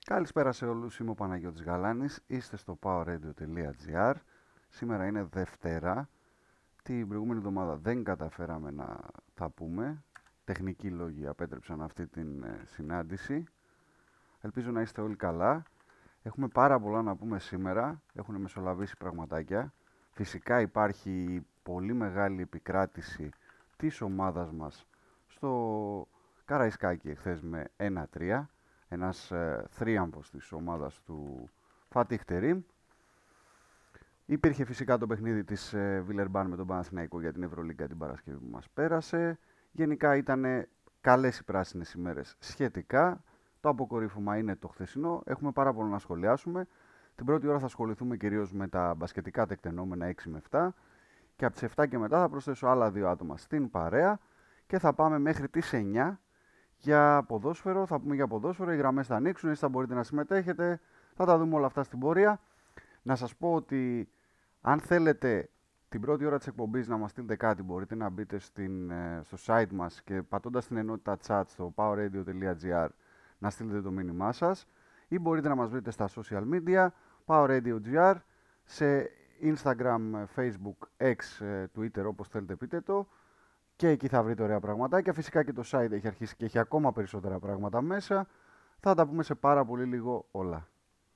Καλησπέρα σε όλους, είμαι ο Παναγιώτης Γαλάνης, είστε στο powerradio.gr. Σήμερα είναι Δευτέρα, την προηγούμενη εβδομάδα δεν καταφέραμε να τα πούμε. Τεχνικοί λόγοι απέτρεψαν αυτή την συνάντηση. Ελπίζω να είστε όλοι καλά. Έχουμε πάρα πολλά να πούμε σήμερα, έχουν μεσολαβήσει πραγματάκια. Φυσικά υπάρχει πολύ μεγάλη επικράτηση της ομάδας μας στο Καραϊσκάκι εχθές με 1-3. Ένας θρίαμβος της ομάδας του Φατίχ Τερίμ. Υπήρχε φυσικά το παιχνίδι της Βιλερμπάν με τον Παναθηναϊκό για την Ευρωλίγκα την Παρασκευή που μας πέρασε. Γενικά ήταν καλές οι πράσινες ημέρες σχετικά. Το αποκορύφωμα είναι το χθεσινό. Έχουμε πάρα πολλά να σχολιάσουμε. Την πρώτη ώρα θα ασχοληθούμε κυρίως με τα μπασκετικά τεκτενόμενα 6 με 7 και από τις 7 και μετά θα προσθέσω άλλα δύο άτομα στην παρέα και θα πάμε μέχρι τις 9 για ποδόσφαιρο. Θα πούμε για ποδόσφαιρο, οι γραμμές θα ανοίξουν, εσείς θα μπορείτε να συμμετέχετε, θα τα δούμε όλα αυτά στην πορεία. Να σας πω ότι αν θέλετε την πρώτη ώρα της εκπομπής να μας στείλετε κάτι, μπορείτε να μπείτε στο site μας και πατώντας την ενότητα chat στο powerradio.gr να στείλετε το μήνυμά σας ή μπορείτε να μας βρείτε στα social media, powerradio.gr, σε Instagram, Facebook, X, Twitter, όπως θέλετε πείτε το, και εκεί θα βρείτε ωραία πραγματάκια. Φυσικά και το site έχει αρχίσει και έχει ακόμα περισσότερα πράγματα μέσα. Θα τα πούμε σε πάρα πολύ λίγο όλα.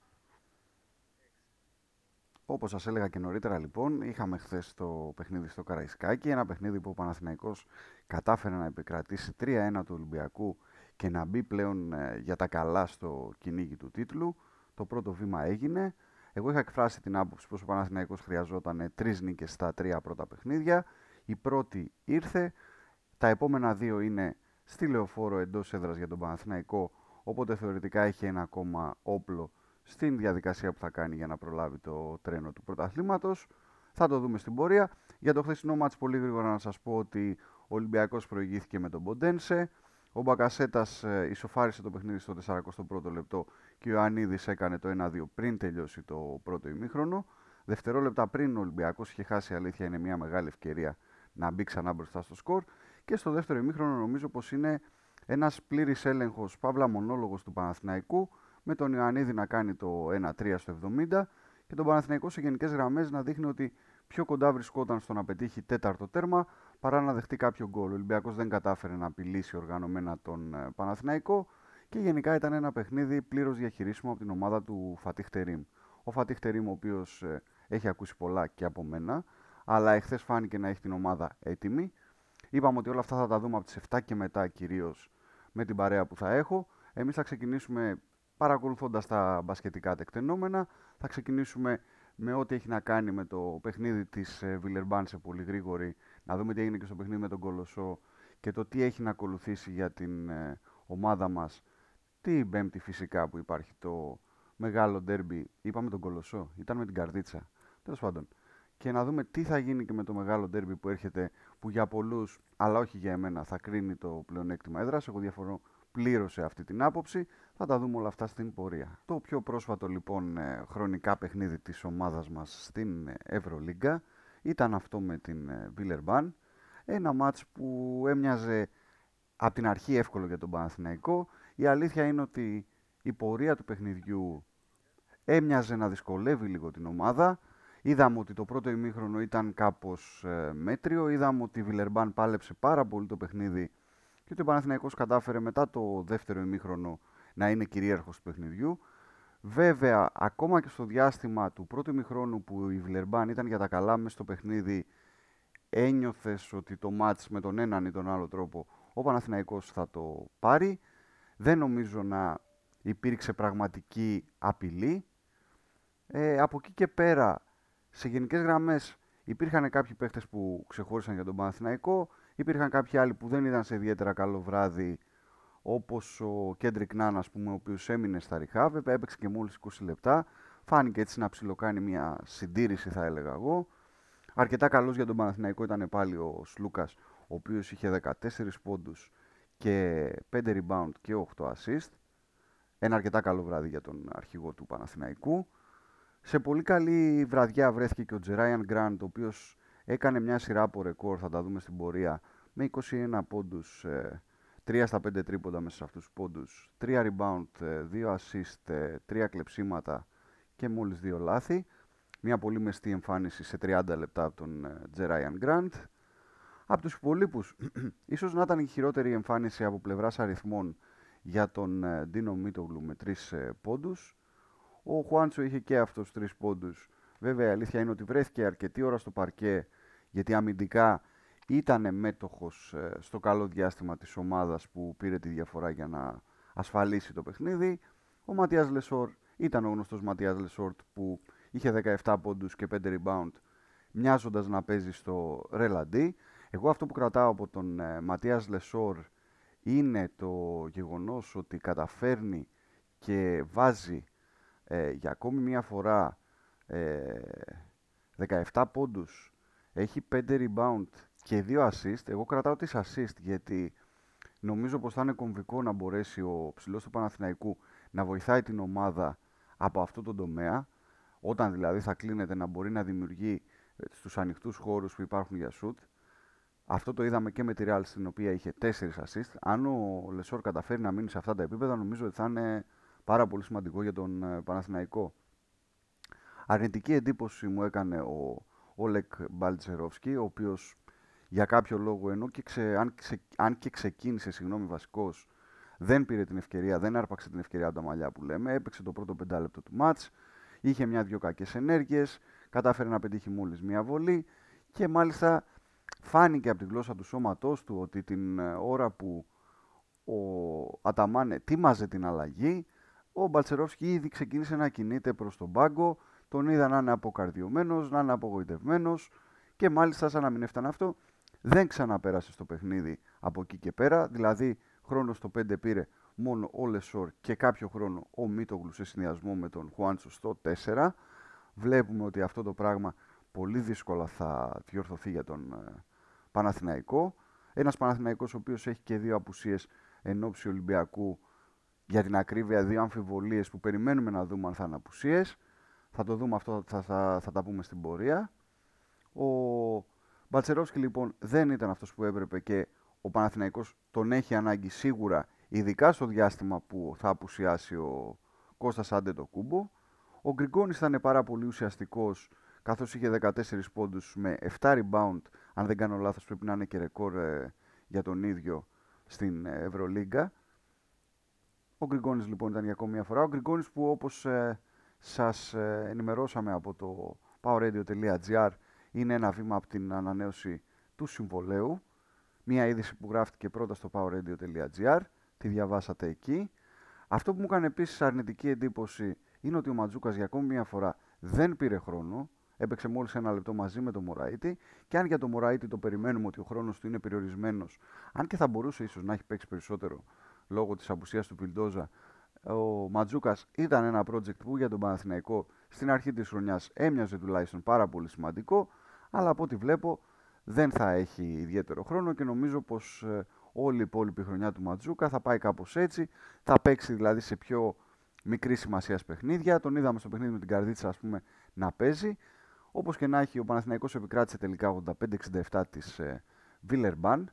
Όπως σας έλεγα και νωρίτερα λοιπόν, είχαμε χθες το παιχνίδι στο Καραϊσκάκι, ένα παιχνίδι που ο Παναθηναϊκός κατάφερε να επικρατήσει 3-1 του Ολυμπιακού και να μπει πλέον για τα καλά στο κυνήγι του τίτλου. Το πρώτο βήμα έγινε. Εγώ είχα εκφράσει την άποψη πως ο Παναθηναϊκός χρειαζόταν 3 νίκες στα 3 πρώτα παιχνίδια. Η πρώτη ήρθε, τα επόμενα δύο είναι στη Λεωφόρο εντός έδρας για τον Παναθηναϊκό, οπότε θεωρητικά έχει ένα ακόμα όπλο στην διαδικασία που θα κάνει για να προλάβει το τρένο του πρωταθλήματος. Θα το δούμε στην πορεία. Για το χθεσινό μάτς πολύ γρήγορα να σας πω ότι ο Ολυμπιακός προηγήθηκε με τον Ποντένσε. Ο Μπακασέτας ισοφάρισε το παιχνίδι στο 41ο λεπτό και ο Ιωαννίδης έκανε το 1-2 πριν τελειώσει το πρώτο ημίχρονο. Δευτερόλεπτα πριν ο Ολυμπιακός είχε χάσει, αλήθεια είναι μια μεγάλη ευκαιρία να μπει ξανά μπροστά στο σκορ. Και στο δεύτερο ημίχρονο νομίζω πως είναι ένας πλήρης έλεγχος, παύλα μονόλογος του Παναθηναϊκού, με τον Ιωαννίδη να κάνει το 1-3 στο 70 και τον Παναθηναϊκό σε γενικές γραμμές να δείχνει ότι πιο κοντά βρισκόταν στο να πετύχει τέταρτο τέρμα παρά να δεχτεί κάποιο γκολ. Ο Ολυμπιακός δεν κατάφερε να απειλήσει οργανωμένα τον Παναθηναϊκό και γενικά ήταν ένα παιχνίδι πλήρως διαχειρίσιμο από την ομάδα του Φατίχ Τερίμ. Ο Φατίχ Τερίμ, ο οποίος έχει ακούσει πολλά και από μένα, αλλά εχθές φάνηκε να έχει την ομάδα έτοιμη. Είπαμε ότι όλα αυτά θα τα δούμε από τις 7 και μετά κυρίως με την παρέα που θα έχω. Εμείς θα ξεκινήσουμε παρακολουθώντας τα μπασκετικά τεκτενόμενα. Θα ξεκινήσουμε με ό,τι έχει να κάνει με το παιχνίδι της Βιλερμπάν σε πολύ γρήγορη. Να δούμε τι έγινε και στο παιχνίδι με τον Κολοσσό και το τι έχει να ακολουθήσει για την ομάδα μας την Πέμπτη φυσικά που υπάρχει το μεγάλο ντέρμπι. Είπαμε τον Κολοσσό, ήταν με την Καρδίτσα. Τέλος πάντων. Και να δούμε τι θα γίνει και με το μεγάλο ντέρμπι που έρχεται, που για πολλούς, αλλά όχι για εμένα, θα κρίνει το πλεονέκτημα έδρας. Εγώ διαφορώ πλήρως σε αυτή την άποψη. Θα τα δούμε όλα αυτά στην πορεία. Το πιο πρόσφατο λοιπόν χρονικά παιχνίδι της ομάδας μας στην Ευρωλίγκα ήταν αυτό με την Βιλερμπάν. Ένα μάτς που έμοιαζε από την αρχή εύκολο για τον Παναθηναϊκό. Η αλήθεια είναι ότι η πορεία του παιχνιδιού έμοιαζε να δυσκολεύει λίγο την ομάδα. Είδαμε ότι το πρώτο ημίχρονο ήταν κάπως μέτριο. Είδαμε ότι η Βιλερμπάν πάλεψε πάρα πολύ το παιχνίδι και ότι ο Παναθηναϊκός κατάφερε μετά το δεύτερο ημίχρονο να είναι κυρίαρχος του παιχνιδιού. Βέβαια, ακόμα και στο διάστημα του πρώτου ημιχρόνου που η Βιλερμπάν ήταν για τα καλά μέσα στο παιχνίδι, ένιωθες ότι το μάτς με τον έναν ή τον άλλο τρόπο ο Παναθηναϊκός θα το πάρει. Δεν νομίζω να υπήρξε πραγματική απειλή. Από εκεί και πέρα, σε γενικές γραμμές, υπήρχαν κάποιοι παίχτες που ξεχώρισαν για τον Παναθηναϊκό, υπήρχαν κάποιοι άλλοι που δεν ήταν σε ιδιαίτερα καλό βράδυ, όπως ο Κέντρικ Νάν, ας πούμε, ο οποίος έμεινε στα ριχάβ, έπαιξε και μόλις 20 λεπτά, φάνηκε έτσι να ψιλοκάνει μια συντήρηση θα έλεγα εγώ. Αρκετά καλός για τον Παναθηναϊκό ήταν πάλι ο Σλούκας, ο οποίος είχε 14 πόντους και 5 rebound και 8 assist. Ένα αρκετά καλό βράδυ για τον αρχηγό του Παναθηναϊκού. Σε πολύ καλή βραδιά βρέθηκε και ο Τζεράιαν Γκραντ, ο οποίος έκανε μια σειρά από ρεκόρ, θα τα δούμε στην πορεία, με 21 πόντους, 3 στα 5 τρίποντα μέσα σε αυτούς τους πόντους, 3 rebound, 2 assist, 3 κλεψίματα και μόλις 2 λάθη. Μια πολύ μεστή εμφάνιση σε 30 λεπτά από τον Τζεράιαν Γκραντ. Από τους υπολείπους, ίσως να ήταν η χειρότερη εμφάνιση από πλευράς αριθμών για τον Ντίνο Μίτογλου με 3 πόντους. Ο Χουάντσο είχε και αυτός 3 πόντους. Βέβαια η αλήθεια είναι ότι βρέθηκε αρκετή ώρα στο παρκέ, γιατί αμυντικά ήταν μέτοχος στο καλό διάστημα της ομάδας που πήρε τη διαφορά για να ασφαλίσει το παιχνίδι. Ο Ματίας Λεσόρ ήταν ο γνωστός Ματίας Λεσόρ που είχε 17 πόντους και 5 rebound, μοιάζοντας να παίζει στο ρελαντί. Εγώ αυτό που κρατάω από τον Ματίας Λεσόρ είναι το γεγονός ότι καταφέρνει και βάζει για ακόμη μία φορά 17 πόντους, έχει 5 rebound και 2 assist. Εγώ κρατάω τις assist γιατί νομίζω πως θα είναι κομβικό να μπορέσει ο ψηλός του Παναθηναϊκού να βοηθάει την ομάδα από αυτό το τομέα, όταν δηλαδή θα κλείνεται να μπορεί να δημιουργεί στους ανοιχτούς χώρους που υπάρχουν για shoot. Αυτό το είδαμε και με τη Real, στην οποία είχε 4 assist. Αν ο Λεσόρ καταφέρει να μείνει σε αυτά τα επίπεδα, νομίζω ότι θα είναι πάρα πολύ σημαντικό για τον Παναθηναϊκό. Αρνητική εντύπωση μου έκανε ο Όλεκ Μπαλτσερόφσκι, ο οποίος για κάποιο λόγο, ενώ και αν και ξεκίνησε βασικός, δεν πήρε την ευκαιρία, δεν άρπαξε την ευκαιρία από τα μαλλιά που λέμε, έπαιξε το πρώτο 5 λεπτό του μάτς, είχε μια-δυο κακές ενέργειες, κατάφερε να πετύχει μόλις μια βολή και μάλιστα φάνηκε από τη γλώσσα του σώματός του ότι την ώρα που ο Αταμάν ετοίμαζε την αλλαγή, ο Μπαλτσερόφσκι ήδη ξεκίνησε να κινείται προς τον πάγκο, τον είδα να είναι αποκαρδιωμένος, να είναι απογοητευμένος και μάλιστα σαν να μην έφτανε αυτό, δεν ξαναπέρασε στο παιχνίδι από εκεί και πέρα, δηλαδή χρόνο στο 5 πήρε μόνο ο Λεσόρ και κάποιο χρόνο ο Μίτογλου σε συνδυασμό με τον Χουάντσο στο 4. Βλέπουμε ότι αυτό το πράγμα πολύ δύσκολα θα διορθωθεί για τον Παναθηναϊκό. Ένας Παναθηναϊκός ο οποίος έχει και 2 απουσίες εν ώψη Ολυμπιακού, για την ακρίβεια 2 αμφιβολίες που περιμένουμε να δούμε αν θα είναι απουσίες. Θα το δούμε αυτό, θα τα πούμε στην πορεία. Ο Μπαλτσερόφσκι λοιπόν δεν ήταν αυτός που έπρεπε και ο Παναθηναϊκός τον έχει ανάγκη σίγουρα, ειδικά στο διάστημα που θα απουσιάσει ο Κώστας Αντετοκούμπο. Ο Γκριγκόνης ήταν πάρα πολύ ουσιαστικός, καθώς είχε 14 πόντους με 7 rebound, αν δεν κάνω λάθος πρέπει να είναι και ρεκόρ για τον ίδιο στην Ευρωλίγκα. Ο Γκριγκόνης λοιπόν ήταν για ακόμη μια φορά. Ο Γκριγκόνης που όπως σας ενημερώσαμε από το powerradio.gr είναι ένα βήμα από την ανανέωση του συμβολαίου. Μια είδηση που γράφτηκε πρώτα στο powerradio.gr, τη διαβάσατε εκεί. Αυτό που μου έκανε επίσης αρνητική εντύπωση είναι ότι ο Ματζούκας για ακόμη μια φορά δεν πήρε χρόνο. Έπαιξε μόλις 1 λεπτό μαζί με τον Μωραΐτη και αν για τον Μωραΐτη το περιμένουμε ότι ο χρόνος του είναι περιορισμένος, αν και θα μπορούσε ίσως να έχει παίξει περισσότερο λόγω της απουσίας του Πιλντόζα, ο Ματζούκας ήταν ένα project που για τον Παναθηναϊκό στην αρχή της χρονιάς έμοιαζε τουλάχιστον πάρα πολύ σημαντικό, αλλά από ό,τι βλέπω δεν θα έχει ιδιαίτερο χρόνο και νομίζω πως όλη η υπόλοιπη χρονιά του Ματζούκα θα πάει κάπως έτσι. Θα παίξει δηλαδή σε πιο μικρή σημασία παιχνίδια. Τον είδαμε στο παιχνίδι με την Καρδίτσα, ας πούμε, να παίζει. Όπως και να έχει, ο Παναθηναϊκός επικράτησε τελικά 85-67 της Βίλερμπαν.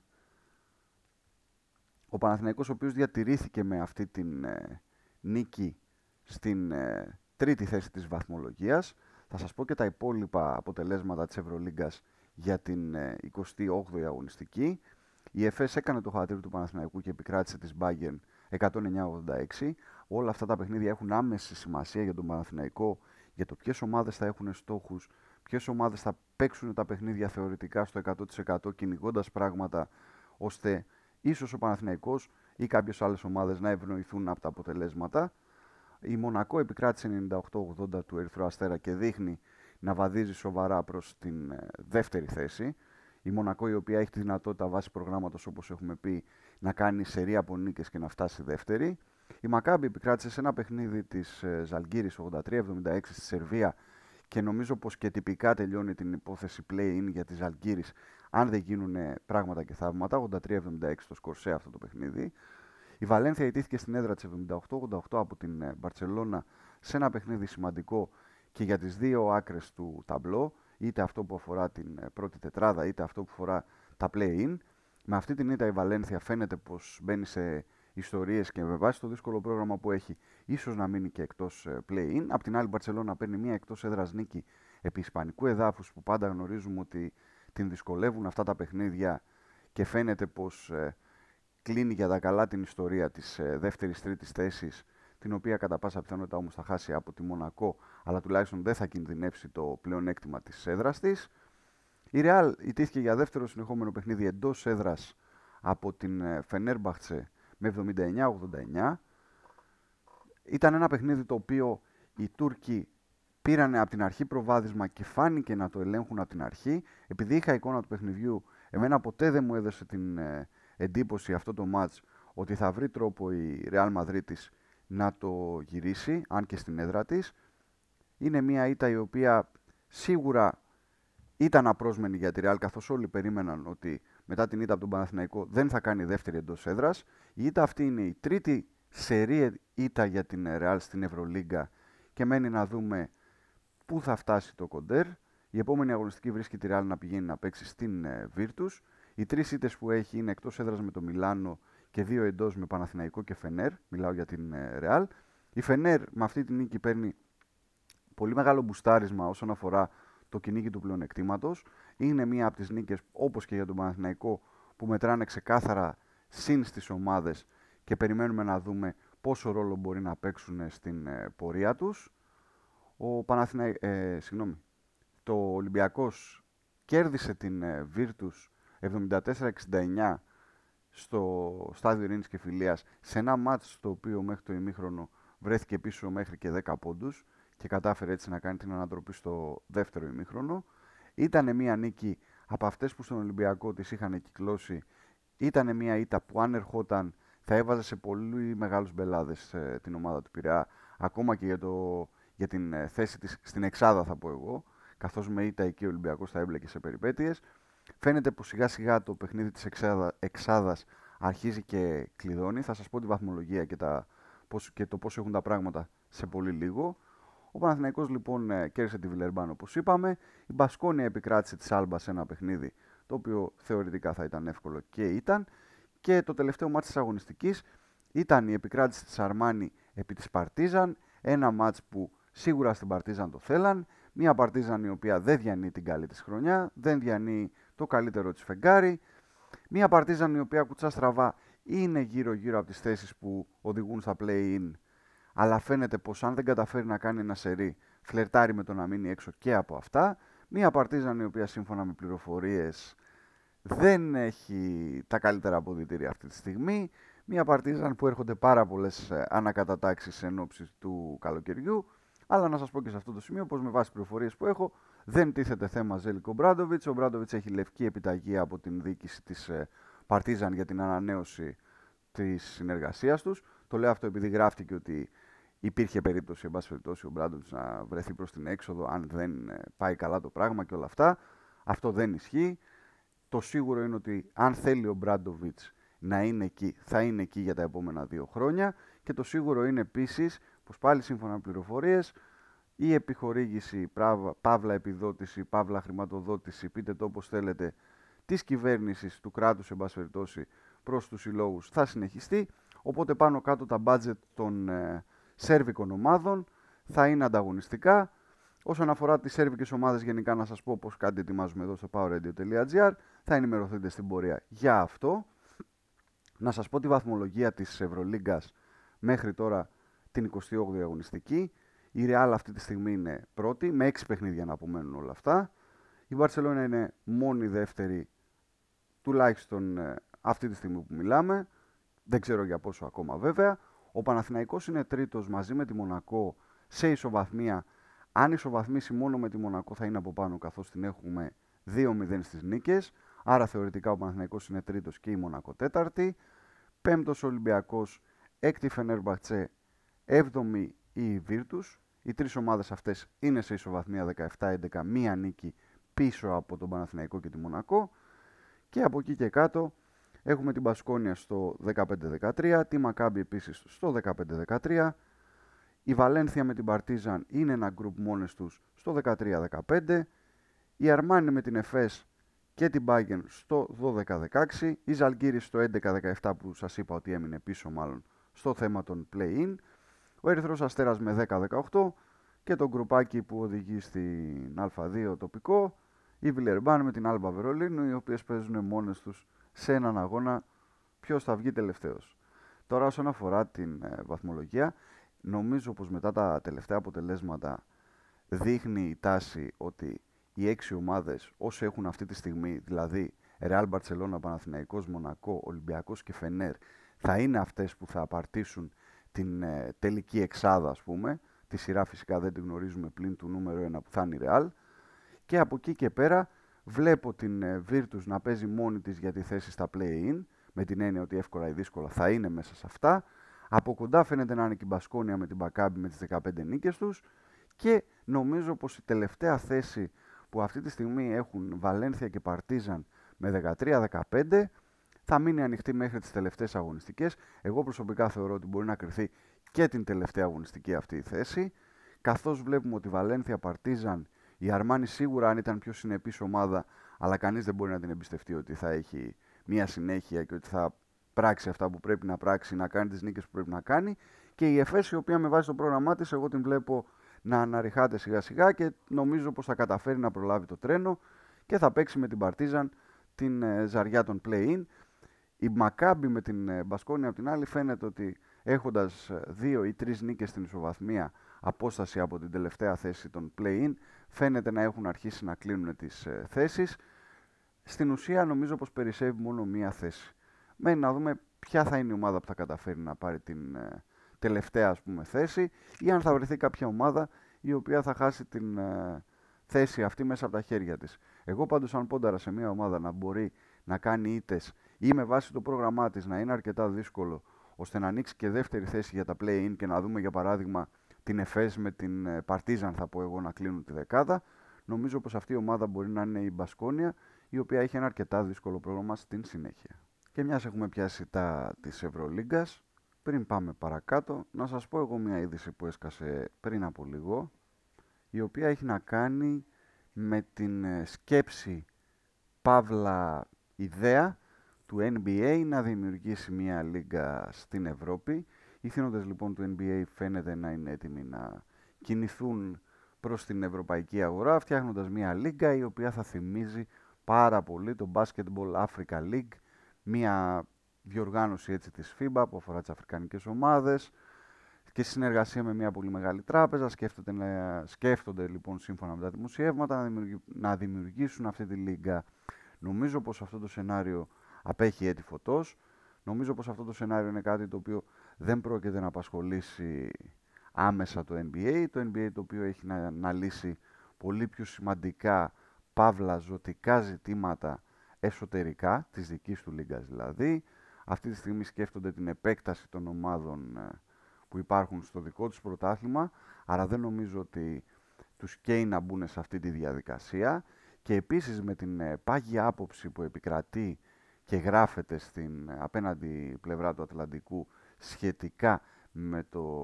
Ο Παναθηναϊκός ο οποίος διατηρήθηκε με αυτή την νίκη στην τρίτη θέση της βαθμολογίας. Θα σας πω και τα υπόλοιπα αποτελέσματα της Ευρωλίγκας για την 28η αγωνιστική. Η ΕΦΕΣ έκανε το χατήρι του Παναθηναϊκού και επικράτησε της Bayern 109-86. Όλα αυτά τα παιχνίδια έχουν άμεση σημασία για τον Παναθηναϊκό, για το ποιες ομάδες θα έχουν στόχους, ποιες ομάδες θα παίξουν τα παιχνίδια θεωρητικά στο 100% κυνηγώντας πράγματα, ώστε ίσως ο Παναθηναϊκός ή κάποιες άλλες ομάδες να ευνοηθούν από τα αποτελέσματα. Η Μονακό επικράτησε 98-80 του Ερυθρού Αστέρα και δείχνει να βαδίζει σοβαρά προς την δεύτερη θέση. Η Μονακό η οποία έχει τη δυνατότητα βάσει προγράμματος, όπως έχουμε πει, να κάνει σερί από νίκες και να φτάσει δεύτερη. Η Μακάμπι επικράτησε σε ένα παιχνίδι της Ζαλγκίρης 83-76 στη Σερβία και νομίζω πως και τυπικά τελειώνει την υπόθεση play-in για τη Ζαλγκίρης αν δεν γίνουν πράγματα και θαύματα. 83-76 το σκορ σε αυτό το παιχνίδι. Η Βαλένθια ιτήθηκε στην έδρα της 78-88 από την Μπαρτσελώνα σε ένα παιχνίδι σημαντικό και για τις δύο άκρες του ταμπλό, είτε αυτό που αφορά την πρώτη τετράδα είτε αυτό που αφορά τα play-in. Με αυτή την ήττα η Βαλένθια φαίνεται πως μπαίνει σε ιστορίες και με βάση το δύσκολο πρόγραμμα που έχει, ίσως να μείνει και εκτός play-in. Απ' την άλλη, η Μπαρτσελόνα παίρνει μια εκτός έδρας νίκη επί ισπανικού εδάφους, που πάντα γνωρίζουμε ότι την δυσκολεύουν αυτά τα παιχνίδια, και φαίνεται πως κλείνει για τα καλά την ιστορία της δεύτερης-τρίτης θέσης, την οποία κατά πάσα πιθανότητα όμως θα χάσει από τη Μονακό, αλλά τουλάχιστον δεν θα κινδυνεύσει το πλεονέκτημα της έδρας της. Η Real ιτήθηκε για δεύτερο συνεχόμενο παιχνίδι εντός έδρας από την Φενέρμπαχτσε με 79-89. Ήταν ένα παιχνίδι το οποίο οι Τούρκοι πήρανε από την αρχή προβάδισμα και φάνηκε να το ελέγχουν από την αρχή. Επειδή είχα εικόνα του παιχνιδιού, εμένα ποτέ δεν μου έδωσε την εντύπωση αυτό το μάτς ότι θα βρει τρόπο η Real Madrid να το γυρίσει, αν και στην έδρα της. Είναι μια ήττα η οποία σίγουρα ήταν απρόσμενη για τη Real, καθώς όλοι περίμεναν ότι μετά την ήττα από τον Παναθηναϊκό δεν θα κάνει δεύτερη εντός έδρας. Η ήττα αυτή είναι η τρίτη σερί ήττα για την Real στην Ευρωλίγκα και μένει να δούμε πού θα φτάσει το κοντέρ. Η επόμενη αγωνιστική βρίσκει τη Real να πηγαίνει να παίξει στην Virtus. Οι τρεις ήττες που έχει είναι εκτός έδρας με το Μιλάνο και 2 εντός με Παναθηναϊκό και Φενέρ. Μιλάω για την Real. Η Φενέρ με αυτή τη νίκη παίρνει πολύ μεγάλο μπουστάρισμα όσον αφορά το κυνήγι του πλεονεκτήματος. Είναι μία από τις νίκες, όπως και για τον Παναθηναϊκό, που μετράνε ξεκάθαρα συν στις ομάδες και περιμένουμε να δούμε πόσο ρόλο μπορεί να παίξουν στην πορεία τους. Το Ολυμπιακός κέρδισε την Virtus 74-69 στο στάδιο Ειρήνης και Φιλίας, σε ένα μάτς στο οποίο μέχρι το ημίχρονο βρέθηκε πίσω μέχρι και 10 πόντους και κατάφερε έτσι να κάνει την ανατροπή στο δεύτερο ημίχρονο. Ήταν μια νίκη από αυτές που στον Ολυμπιακό τις είχαν κυκλώσει. Ήταν μια ήττα που αν ερχόταν θα έβαζε σε πολύ μεγάλους μπελάδες την ομάδα του Πειραιά, ακόμα και για την θέση της στην εξάδα, θα πω εγώ, καθώς με ήττα εκεί ο Ολυμπιακός θα έμπλεκε σε περιπέτειες. Φαίνεται πως σιγά σιγά το παιχνίδι της εξάδας αρχίζει και κλειδώνει. Θα σας πω τη βαθμολογία και το πώς έχουν τα πράγματα σε πολύ λίγο. Ο Παναθηναϊκός λοιπόν κέρδισε τη Βιλερμπάν, όπως είπαμε. Η Μπασκόνια επικράτησε τη Άλμπα σε ένα παιχνίδι το οποίο θεωρητικά θα ήταν εύκολο και ήταν. Και το τελευταίο μάτς της αγωνιστικής ήταν η επικράτηση της Αρμάνι επί της Παρτίζαν. Ένα μάτς που σίγουρα στην Παρτίζαν το θέλαν. Μια Παρτίζαν η οποία δεν διανύει την καλή της χρονιά, δεν διανύει το καλύτερο της φεγγάρι. Μια Παρτίζαν η οποία κουτσά στραβά είναι γύρω-γύρω από τις θέσεις που οδηγούν στα play-in, αλλά φαίνεται πως αν δεν καταφέρει να κάνει ένα σερί, φλερτάρει με το να μείνει έξω και από αυτά. Μια Παρτίζαν η οποία σύμφωνα με πληροφορίες δεν έχει τα καλύτερα αποδυτήρια αυτή τη στιγμή. Μια Παρτίζαν που έρχονται πάρα πολλές ανακατατάξεις εν ώψη του καλοκαιριού. Αλλά να σας πω και σε αυτό το σημείο πως με βάση πληροφορίες που έχω δεν τίθεται θέμα Ζέλικο Μπράντοβιτς. Ο Μπράντοβιτς έχει λευκή επιταγή από την διοίκηση της Παρτίζαν για την ανανέωση της συνεργασίας τους. Το λέω αυτό επειδή γράφτηκε ότι υπήρχε περίπτωση, εν πάση περιπτώσει, ο Μπράντοβιτς να βρεθεί προς την έξοδο αν δεν πάει καλά το πράγμα και όλα αυτά. Αυτό δεν ισχύει. Το σίγουρο είναι ότι αν θέλει ο Μπράντοβιτς να είναι εκεί, θα είναι εκεί για τα επόμενα 2 χρόνια. Και το σίγουρο είναι επίσης πως πάλι σύμφωνα με πληροφορίες η επιχορήγηση, παύλα επιδότηση, παύλα χρηματοδότηση, πείτε το όπως θέλετε, της κυβέρνησης του κράτους, εν πάση περιπτώσει, προς τους συλλόγους θα συνεχιστεί. Οπότε πάνω κάτω τα budget των σέρβικων ομάδων θα είναι ανταγωνιστικά. Όσον αφορά τις σέρβικες ομάδες, γενικά να σας πω πως κάτι ετοιμάζουμε εδώ στο powerradio.gr. Θα ενημερωθείτε στην πορεία για αυτό. Να σας πω τη βαθμολογία της Ευρωλίγκας μέχρι τώρα την 28η αγωνιστική. Η Real αυτή τη στιγμή είναι πρώτη, με 6 παιχνίδια να απομένουν όλα αυτά. Η Μπαρσελόνα είναι μόνη δεύτερη, τουλάχιστον αυτή τη στιγμή που μιλάμε. Δεν ξέρω για πόσο ακόμα βέβαια. Ο Παναθηναϊκός είναι τρίτος μαζί με τη Μονακό σε ισοβαθμία. Αν ισοβαθμίσει μόνο με τη Μονακό θα είναι από πάνω, καθώς την έχουμε 2-0 στις νίκες. Άρα θεωρητικά ο Παναθηναϊκός είναι τρίτος και η Μονακό τέταρτη. Πέμπτος Ολυμπιακός, έκτη Φενέρμπαχτσε, έβδομη η Virtus. Οι τρεις ομάδες αυτές είναι σε ισοβαθμία 17-11, μία νίκη πίσω από τον Παναθηναϊκό και τη Μονακό. Και από εκεί και κάτω έχουμε την Μπασκόνια στο 15-13, τη Μακάμπι επίσης στο 15-13. Η Βαλένθια με την Παρτίζαν είναι ένα γκρουπ μόνες τους στο 13-15. Η Αρμάνι με την Εφές και την Bayern στο 12-16, η Ζαλγκίρις στο 11-17 που σας είπα ότι έμεινε πίσω μάλλον στο θέμα των play-in, ο Ερυθρός Αστέρας με 10-18 και το γκρουπάκι που οδηγεί στην Α2 τοπικό, η Βιλερμπάν με την Άλμπα Βερολίνου, οι οποίες παίζουν μόνες τους σε έναν αγώνα ποιος θα βγει τελευταίος. Τώρα όσον αφορά την βαθμολογία, νομίζω πως μετά τα τελευταία αποτελέσματα δείχνει η τάση ότι οι 6 ομάδες όσο έχουν αυτή τη στιγμή, δηλαδή Ρεάλ Μπαρτσελώνα, Παναθηναϊκός, Μονακό, Ολυμπιακός και Φενέρ, θα είναι αυτές που θα απαρτήσουν την τελική εξάδα, ας πούμε. Τη σειρά φυσικά δεν την γνωρίζουμε πλην του νούμερο 1 που θα είναι η Ρεάλ. Και από εκεί και πέρα βλέπω την Virtus να παίζει μόνη της για τη θέση στα play-in, με την έννοια ότι εύκολα ή δύσκολα θα είναι μέσα σε αυτά. Από κοντά φαίνεται να είναι και η Μπασκόνια με την Μπακάμπι με τις 15 νίκες τους. Και νομίζω πως η τελευταία θέση που αυτή τη στιγμή έχουν Βαλένθια και Παρτίζαν με 13-15 θα μείνει ανοιχτή μέχρι τις τελευταίες αγωνιστικές. Εγώ προσωπικά θεωρώ ότι μπορεί να κρυθεί και την τελευταία αγωνιστική αυτή η θέση. Καθώς βλέπουμε ότι Βαλένθια, Παρτίζαν, η Αρμάνι σίγουρα αν ήταν πιο συνεπής ομάδα, αλλά κανείς δεν μπορεί να την εμπιστευτεί ότι θα έχει μια συνέχεια και ότι θα πράξει αυτά που πρέπει να πράξει, να κάνει τις νίκες που πρέπει να κάνει. Και η Εφές, η οποία με βάση το πρόγραμμά της, εγώ την βλέπω να αναρριχάται σιγά σιγά και νομίζω πως θα καταφέρει να προλάβει το τρένο και θα παίξει με την Παρτίζαν την ζαριά των play-in. Η Μακάμπι με την Μπασκόνια από την άλλη φαίνεται ότι έχοντας 2 ή 3 νίκες στην ισοβαθμία απόσταση από την τελευταία θέση των play-in, φαίνεται να έχουν αρχίσει να κλείνουν τις θέσεις. Στην ουσία νομίζω πως περισσεύει μόνο μία θέση. Μένει να δούμε ποια θα είναι η ομάδα που θα καταφέρει να πάρει την τελευταία, ας πούμε, θέση ή αν θα βρεθεί κάποια ομάδα η οποία θα χάσει την θέση αυτή μέσα από τα χέρια της. Εγώ πάντως αν πόνταρα σε μια ομάδα να μπορεί να κάνει ήττες ή με βάση το πρόγραμμά της να είναι αρκετά δύσκολο ώστε να ανοίξει και δεύτερη θέση για τα play-in και να δούμε για παράδειγμα την Εφές με την Παρτίζαν, θα πω εγώ, να κλείνουν τη δεκάδα, νομίζω πως αυτή η ομάδα μπορεί να είναι η Μπασκόνια, η οποία έχει ένα αρκετά δύσκολο πρόγραμμα στην συνέχεια. Και μιας έχουμε πιάσει τα της Ευρωλίγκας, πριν πάμε παρακάτω, να σας πω εγώ μια είδηση που έσκασε πριν από λίγο, η οποία έχει να κάνει με την σκέψη παύλα ιδέα του NBA να δημιουργήσει μια λίγκα στην Ευρώπη. Οι θύνοντες λοιπόν του NBA φαίνεται να είναι έτοιμοι να κινηθούν προς την ευρωπαϊκή αγορά, φτιάχνοντας μια λίγκα η οποία θα θυμίζει πάρα πολύ το Basketball Africa League, μια διοργάνωση έτσι της FIBA που αφορά τις αφρικανικές ομάδες και συνεργασία με μια πολύ μεγάλη τράπεζα. Σκέφτονται λοιπόν σύμφωνα με τα δημοσιεύματα να δημιουργήσουν αυτή τη λίγκα. Νομίζω πως αυτό το σενάριο απέχει έτη φωτός. Νομίζω πως αυτό το σενάριο είναι κάτι το οποίο δεν πρόκειται να απασχολήσει άμεσα το NBA. Το NBA το οποίο έχει να λύσει πολύ πιο σημαντικά παύλα ζωτικά ζητήματα εσωτερικά, της δικής του λίγκας δηλαδή. Αυτή τη στιγμή σκέφτονται την επέκταση των ομάδων που υπάρχουν στο δικό τους πρωτάθλημα, άρα δεν νομίζω ότι τους καίει να μπουν σε αυτή τη διαδικασία. Και επίσης με την πάγια άποψη που επικρατεί και γράφεται στην απέναντι πλευρά του Ατλαντικού σχετικά με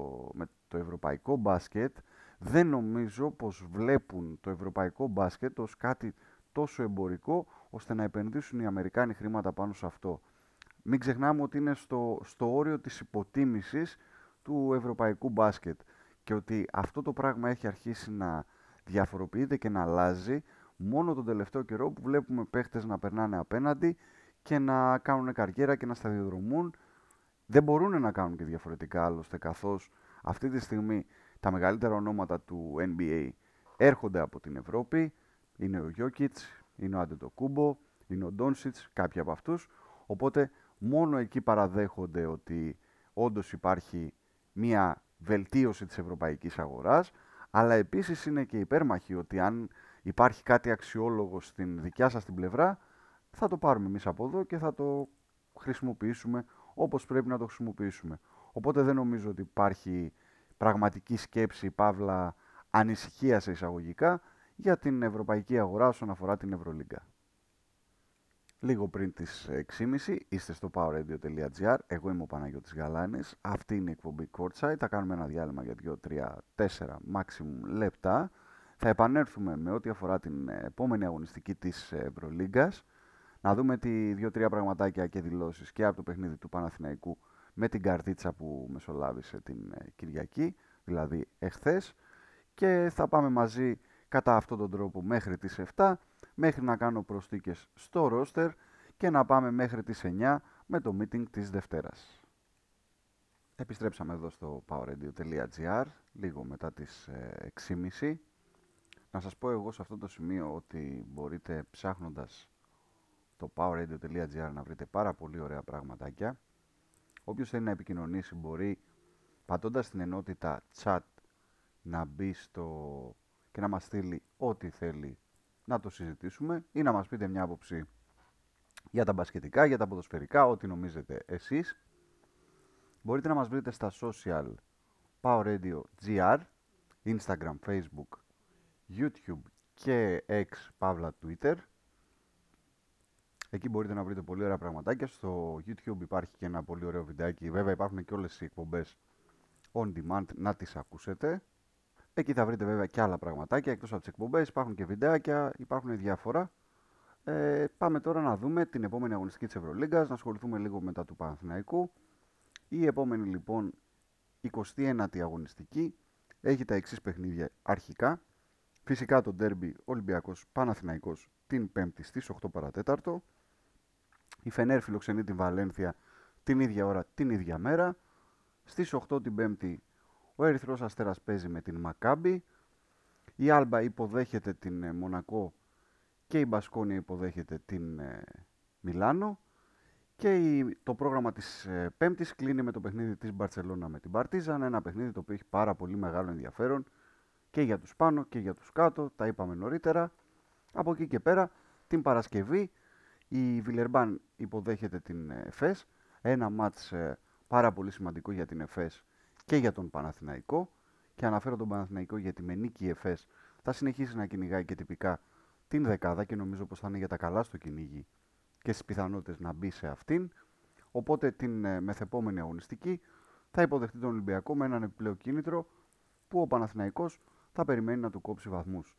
το ευρωπαϊκό μπάσκετ, δεν νομίζω πως βλέπουν το ευρωπαϊκό μπάσκετ ως κάτι τόσο εμπορικό ώστε να επενδύσουν οι Αμερικάνοι χρήματα πάνω σε αυτό. Μην ξεχνάμε ότι είναι στο όριο της υποτίμησης του ευρωπαϊκού μπάσκετ και ότι αυτό το πράγμα έχει αρχίσει να διαφοροποιείται και να αλλάζει μόνο τον τελευταίο καιρό που βλέπουμε παίχτες να περνάνε απέναντι και να κάνουν καριέρα και να σταδιοδρομούν. Δεν μπορούν να κάνουν και διαφορετικά άλλωστε, καθώς αυτή τη στιγμή τα μεγαλύτερα ονόματα του NBA έρχονται από την Ευρώπη. Είναι ο Jokic, είναι ο Αντετοκούμπο, είναι ο Ντόνσιτς, κάποιοι από αυτούς. Οπότε μόνο εκεί παραδέχονται ότι όντως υπάρχει μία βελτίωση της ευρωπαϊκής αγοράς, αλλά επίσης είναι και υπέρμαχοι ότι αν υπάρχει κάτι αξιόλογο στην δικιά σας την πλευρά, θα το πάρουμε εμείς από εδώ και θα το χρησιμοποιήσουμε όπως πρέπει να το χρησιμοποιήσουμε. Οπότε δεν νομίζω ότι υπάρχει πραγματική σκέψη, παύλα ανησυχία σε εισαγωγικά, για την ευρωπαϊκή αγορά όσον αφορά την Ευρωλίγκα. Λίγο πριν τις 6.30 είστε στο powerradio.gr, εγώ είμαι ο Παναγιώτης Γαλάνης, αυτή είναι η εκπομπή Courtside, θα κάνουμε ένα διάλειμμα για 2, 3, 4 maximum λεπτά, Θα επανέλθουμε με ό,τι αφορά την επόμενη αγωνιστική της Ευρωλίγκας, να δούμε τι 2-3 πραγματάκια και δηλώσεις και από το παιχνίδι του Παναθηναϊκού με την Καρδίτσα που μεσολάβησε την Κυριακή, δηλαδή εχθές, και θα πάμε μαζί κατά αυτόν τον τρόπο μέχρι τις 7, μέχρι να κάνω προσθήκες στο ρόστερ και να πάμε μέχρι τις 9 με το meeting της Δευτέρας. Επιστρέψαμε εδώ στο powerradio.gr λίγο μετά τις 6.30. Να σας πω εγώ σε αυτό το σημείο ότι μπορείτε ψάχνοντας το powerradio.gr να βρείτε πάρα πολύ ωραία πραγματάκια. Όποιος θέλει να επικοινωνήσει μπορεί πατώντας την ενότητα chat να μπει και να μας στείλει ό,τι θέλει να το συζητήσουμε ή να μας πείτε μια άποψη για τα μπασκετικά, για τα ποδοσφαιρικά, ό,τι νομίζετε εσείς. Μπορείτε να μας βρείτε στα social powerradio.gr, Instagram, Facebook, YouTube και X, Παύλα, Twitter. Εκεί μπορείτε να βρείτε πολύ ωραία πραγματάκια. Στο YouTube υπάρχει και ένα πολύ ωραίο βιντεάκι. Βέβαια υπάρχουν και όλες οι εκπομπές on demand να τις ακούσετε. Εκεί θα βρείτε βέβαια και άλλα πραγματάκια. Εκτός από τις εκπομπές υπάρχουν και βιντεάκια, υπάρχουν διάφορα. Πάμε τώρα να δούμε την επόμενη αγωνιστική της Ευρωλίγκας, να ασχοληθούμε λίγο μετά του Παναθηναϊκού. Η επόμενη λοιπόν 21η αγωνιστική έχει τα εξής παιχνίδια αρχικά. Φυσικά το ντέρμπι Ολυμπιακός Παναθηναϊκός την 5η στις 8 παρατέταρτο. Η Φενέρ φιλοξενεί την Βαλένθια την ίδια ώρα, την ίδια μέρα. Στις 8 την 5η ο Ερυθρός Αστέρας παίζει με την Μακάμπι. Η Άλμπα υποδέχεται την Μονακό και η Μπασκόνια υποδέχεται την Μιλάνο. Και το πρόγραμμα της Πέμπτης κλείνει με το παιχνίδι της Μπαρτσελώνα με την Παρτίζαν. Ένα παιχνίδι το οποίο έχει πάρα πολύ μεγάλο ενδιαφέρον και για τους πάνω και για τους κάτω. Τα είπαμε νωρίτερα. Από εκεί και πέρα την Παρασκευή η Βιλερμπάν υποδέχεται την ΕΦΕΣ. Ένα μάτς πάρα πολύ σημαντικό για την ΕΦΕΣ και για τον Παναθηναϊκό. Και αναφέρω τον Παναθηναϊκό γιατί με νίκη η ΕΦΕΣ θα συνεχίσει να κυνηγάει και τυπικά την δεκάδα και νομίζω πως θα είναι για τα καλά στο κυνήγι και στις πιθανότητες να μπει σε αυτήν. Οπότε την μεθεπόμενη αγωνιστική θα υποδεχτεί τον Ολυμπιακό με έναν επιπλέον κίνητρο που ο Παναθηναϊκός θα περιμένει να του κόψει βαθμούς.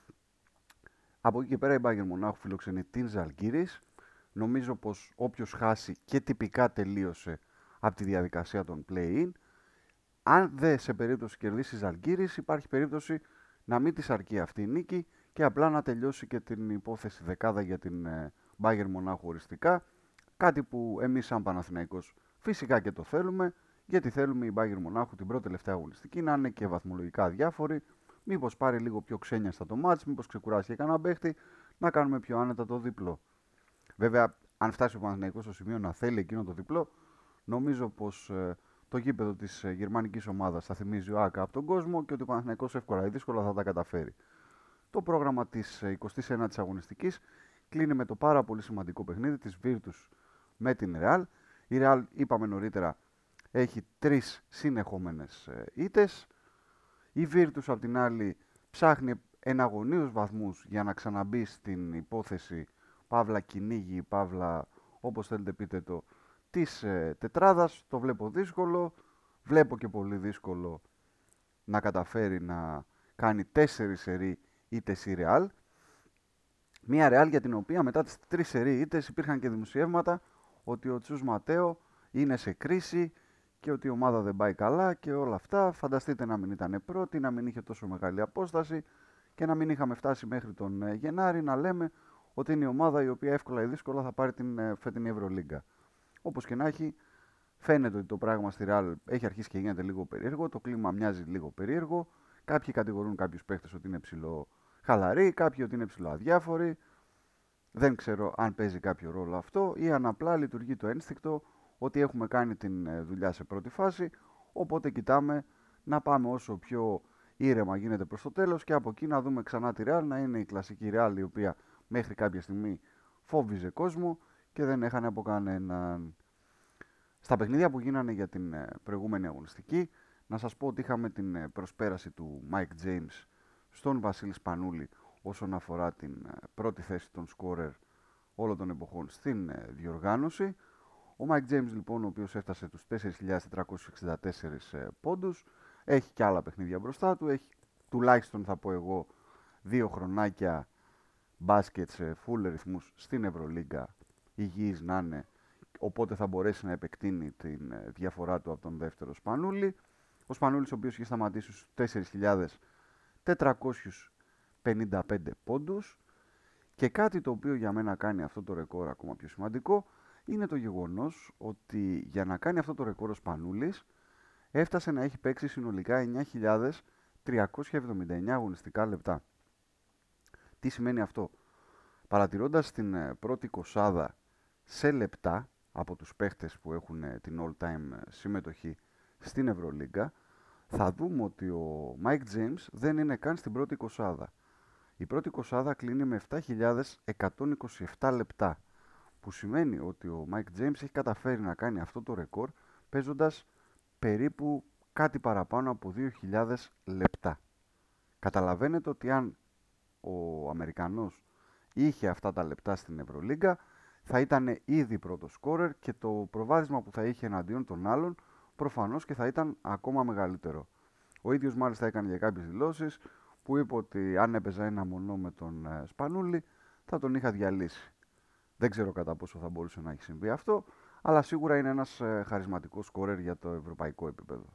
Από εκεί και πέρα η Bayern Μονάχου φιλοξενεί την Ζαλγκίρις. Νομίζω πως όποιος χάσει και τυπικά τελείωσε από τη διαδικασία των play-in, αν δεν σε περίπτωση κερδίσει η Ζαλγκίρις, υπάρχει περίπτωση να μην της αρκεί αυτή η νίκη και απλά να τελειώσει και την υπόθεση δεκάδα για την Bayern Μονάχου οριστικά. Κάτι που εμείς σαν Παναθηναϊκός φυσικά και το θέλουμε, γιατί θέλουμε η Bayern Μονάχου την πρώτη τελευταία αγωνιστική να είναι και βαθμολογικά διάφορη. Μήπως πάρει λίγο πιο ξένιαστα το μάτς, μήπως ξεκουράσει και κανένα παίχτη, να κάνουμε πιο άνετα το διπλό. Βέβαια, αν φτάσει ο Παναθηναϊκός στο σημείο να θέλει εκείνο το διπλό, νομίζω πως το γήπεδο της γερμανικής ομάδας θα θυμίζει ο ΆΚΑ από τον κόσμο και ότι ο Παναθηναϊκός εύκολα ή δύσκολα θα τα καταφέρει. Το πρόγραμμα της 29ης αγωνιστικής κλείνει με το πάρα πολύ σημαντικό παιχνίδι της Virtus με την Real. Η Real, είπαμε νωρίτερα, έχει 3 συνεχόμενες ήττες. Η Virtus, απ' την άλλη, ψάχνει εναγωνίους βαθμούς για να ξαναμπεί στην υπόθεση παύλα κυνήγι, παύλα όπως θέλετε πείτε το, της τετράδας. Το βλέπω δύσκολο. Βλέπω και πολύ δύσκολο να καταφέρει να κάνει 4 σερί ήττες η Real. Μια Real για την οποία μετά τις 3 σερί ήττες υπήρχαν και δημοσιεύματα ότι ο Τσούς Ματέο είναι σε κρίση και ότι η ομάδα δεν πάει καλά και όλα αυτά. Φανταστείτε να μην ήταν πρώτη, να μην είχε τόσο μεγάλη απόσταση και να μην είχαμε φτάσει μέχρι τον Γενάρη να λέμε ότι είναι η ομάδα η οποία εύκολα ή δύσκολα θα πάρει την φετινή Ευρωλίγκα. Όπως και να έχει, φαίνεται ότι το πράγμα στη Real έχει αρχίσει και γίνεται λίγο περίεργο, το κλίμα μοιάζει λίγο περίεργο. Κάποιοι κατηγορούν κάποιους παίχτες ότι είναι ψηλό χαλαροί, κάποιοι ότι είναι ψηλό αδιάφοροι. Δεν ξέρω αν παίζει κάποιο ρόλο αυτό ή αν απλά λειτουργεί το ένστικτο ότι έχουμε κάνει την δουλειά σε πρώτη φάση, οπότε κοιτάμε να πάμε όσο πιο ήρεμα γίνεται προς το τέλος και από εκεί να δούμε ξανά τη Real να είναι η κλασική Real η οποία μέχρι κάποια στιγμή φόβιζε κόσμο και δεν έχανε από κανέναν. Στα παιχνίδια που γίνανε για την προηγούμενη αγωνιστική, να σας πω ότι είχαμε την προσπέραση του Mike James στον Βασίλη Σπανούλη όσον αφορά την πρώτη θέση των σκόρερ όλων των εποχών στην διοργάνωση. Ο Mike James λοιπόν, ο οποίος έφτασε τους 4.464 πόντους, έχει και άλλα παιχνίδια μπροστά του, έχει τουλάχιστον θα πω εγώ 2 χρονάκια μπάσκετ σε full ρυθμούς στην Ευρωλίγκα, υγιής να είναι, οπότε θα μπορέσει να επεκτείνει τη διαφορά του από τον δεύτερο Σπανούλη. Ο Σπανούλης ο οποίος είχε σταματήσει στους 4.455 πόντους, και κάτι το οποίο για μένα κάνει αυτό το ρεκόρ ακόμα πιο σημαντικό είναι το γεγονός ότι για να κάνει αυτό το ρεκόρ ο Σπανούλης έφτασε να έχει παίξει συνολικά 9.379 αγωνιστικά λεπτά. Τι σημαίνει αυτό? Παρατηρώντας την πρώτη κοσάδα σε λεπτά από τους παίχτες που έχουν την all-time συμμετοχή στην Ευρωλίγκα, θα δούμε ότι ο Mike James δεν είναι καν στην πρώτη κοσάδα. Η πρώτη κοσάδα κλείνει με 7.127 λεπτά, που σημαίνει ότι ο Mike James έχει καταφέρει να κάνει αυτό το ρεκόρ παίζοντας περίπου κάτι παραπάνω από 2.000 λεπτά. Καταλαβαίνετε ότι αν ο Αμερικανός είχε αυτά τα λεπτά στην Ευρωλίγκα, θα ήταν ήδη πρώτο σκόρερ και το προβάδισμα που θα είχε εναντίον των άλλων προφανώς και θα ήταν ακόμα μεγαλύτερο. Ο ίδιος μάλιστα έκανε για κάποιες δηλώσεις που είπε ότι αν έπαιζα ένα μονό με τον Σπανούλη θα τον είχα διαλύσει. Δεν ξέρω κατά πόσο θα μπορούσε να έχει συμβεί αυτό, αλλά σίγουρα είναι ένας χαρισματικός σκόρερ για το ευρωπαϊκό επίπεδο.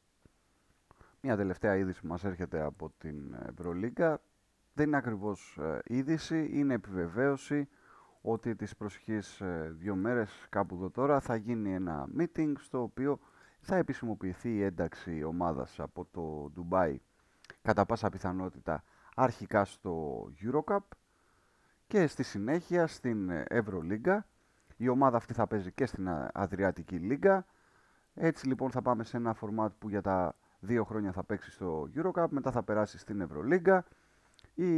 Μια τελευταία είδηση που μας έρχεται από την Ευρωλίγκα δεν είναι ακριβώς είδηση, είναι επιβεβαίωση ότι τις προσεχείς 2 μέρες κάπου εδώ τώρα θα γίνει ένα meeting στο οποίο θα επισημοποιηθεί η ένταξη ομάδας από το Ντουμπάι κατά πάσα πιθανότητα αρχικά στο EuroCup και στη συνέχεια στην Ευρωλίγκα. Η ομάδα αυτή θα παίζει και στην Αδριατική Λίγκα. Έτσι λοιπόν θα πάμε σε ένα format που για τα 2 χρόνια θα παίξει στο EuroCup, μετά θα περάσει στην Ευρωλίγκα. Οι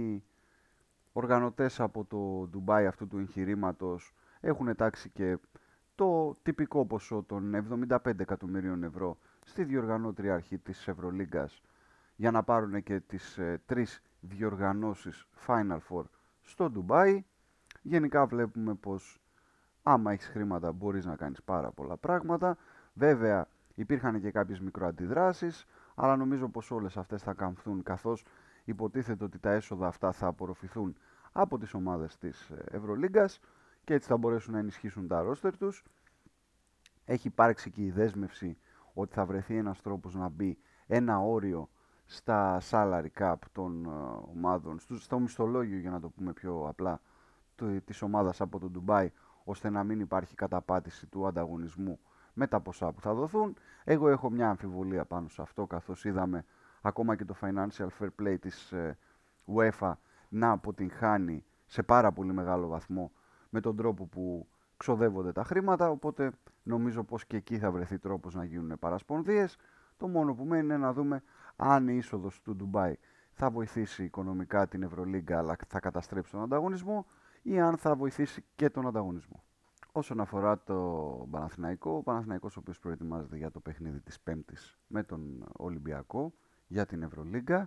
οργανωτές από το Ντουμπάι αυτού του εγχειρήματος έχουν τάξει και το τυπικό ποσό των 75 εκατομμυρίων ευρώ στη διοργανώτρια αρχή της Ευρωλίγκας για να πάρουν και τις 3 διοργανώσεις Final Four στο Ντουμπάι. Γενικά βλέπουμε πως άμα έχεις χρήματα μπορείς να κάνεις πάρα πολλά πράγματα. Βέβαια υπήρχαν και κάποιες μικροαντιδράσεις, αλλά νομίζω πως όλες αυτές θα καμφθούν, καθώς υποτίθεται ότι τα έσοδα αυτά θα απορροφηθούν από τις ομάδες της Ευρωλίγκας και έτσι θα μπορέσουν να ενισχύσουν τα ρόστερ τους. Έχει υπάρξει και η δέσμευση ότι θα βρεθεί ένας τρόπος να μπει ένα όριο στα salary cap των ομάδων, στο μισθολόγιο για να το πούμε πιο απλά, της ομάδας από το Ντουμπάι, ώστε να μην υπάρχει καταπάτηση του ανταγωνισμού με τα ποσά που θα δοθούν. Εγώ έχω μια αμφιβολία πάνω σε αυτό, καθώς είδαμε ακόμα και το financial fair play της UEFA να αποτυγχάνει σε πάρα πολύ μεγάλο βαθμό με τον τρόπο που ξοδεύονται τα χρήματα, οπότε νομίζω πως και εκεί θα βρεθεί τρόπος να γίνουν παρασπονδίες. Το μόνο που μένει είναι να δούμε αν η είσοδος του Ντουμπάι θα βοηθήσει οικονομικά την Ευρωλίγκα αλλά θα καταστρέψει τον ανταγωνισμό ή αν θα βοηθήσει και τον ανταγωνισμό. Όσον αφορά το Παναθηναϊκό, ο Παναθηναϊκός ο οποίος προετοιμάζεται για το παιχνίδι της Πέμπτης με τον Ολυμπιακό για την Ευρωλίγκα.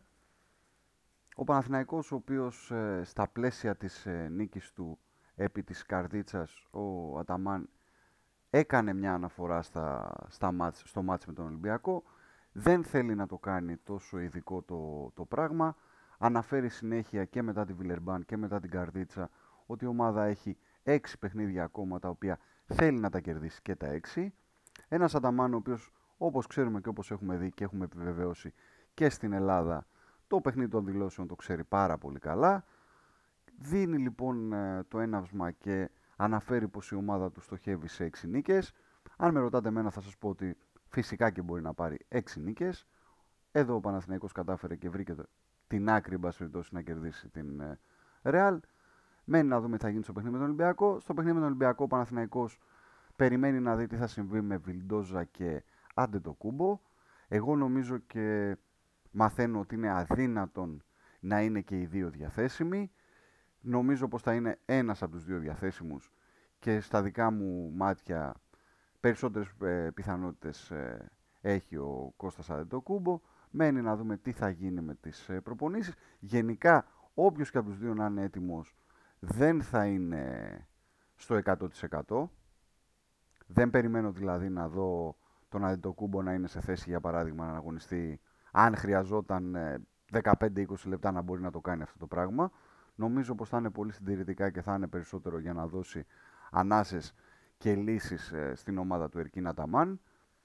Ο Παναθηναϊκός ο οποίος στα πλαίσια της νίκης του επί της Καρδίτσας, ο Αταμάν έκανε μια αναφορά στο μάτς με τον Ολυμπιακό. Δεν θέλει να το κάνει τόσο ειδικό το πράγμα. Αναφέρει συνέχεια και μετά τη Βιλερμπάν και μετά την Καρδίτσα ότι η ομάδα έχει 6 παιχνίδια ακόμα τα οποία θέλει να τα κερδίσει και τα 6. Ένας Αταμάν ο οποίος, όπως ξέρουμε και όπως έχουμε δει και έχουμε επιβεβαιώσει και στην Ελλάδα, το παιχνίδι των δηλώσεων το ξέρει πάρα πολύ καλά. Δίνει λοιπόν το έναυσμα και αναφέρει πως η ομάδα του στοχεύει σε 6 νίκες. Αν με ρωτάτε εμένα θα σας πω ότι φυσικά και μπορεί να πάρει 6 νίκες. Εδώ ο Παναθηναϊκός κατάφερε και βρήκε την άκρη, εν πάση περιπτώσει, να κερδίσει την Real. Μένει να δούμε τι θα γίνει στο παιχνίδι με τον Ολυμπιακό. Στο παιχνίδι με τον Ολυμπιακό ο Παναθηναϊκός περιμένει να δει τι θα συμβεί με Βιλντόζα και Αντετοκούμπο. Εγώ νομίζω και μαθαίνω ότι είναι αδύνατον να είναι και οι δύο διαθέσιμοι. Νομίζω πως θα είναι ένας από τους δύο διαθέσιμους και στα δικά μου μάτια περισσότερες πιθανότητες έχει ο Κώστας Αντετοκούμπο. Μένει να δούμε τι θα γίνει με τις προπονήσεις. Γενικά, όποιος και από τους δύο να είναι έτοιμος δεν θα είναι στο 100%. Δεν περιμένω δηλαδή να δω τον Αντετοκούμπο να είναι σε θέση, για παράδειγμα, να αγωνιστεί αν χρειαζόταν 15-20 λεπτά να μπορεί να το κάνει αυτό το πράγμα. Νομίζω πως θα είναι πολύ συντηρητικά και θα είναι περισσότερο για να δώσει ανάσες και λύσεις στην ομάδα του Ερκίν Αταμάν.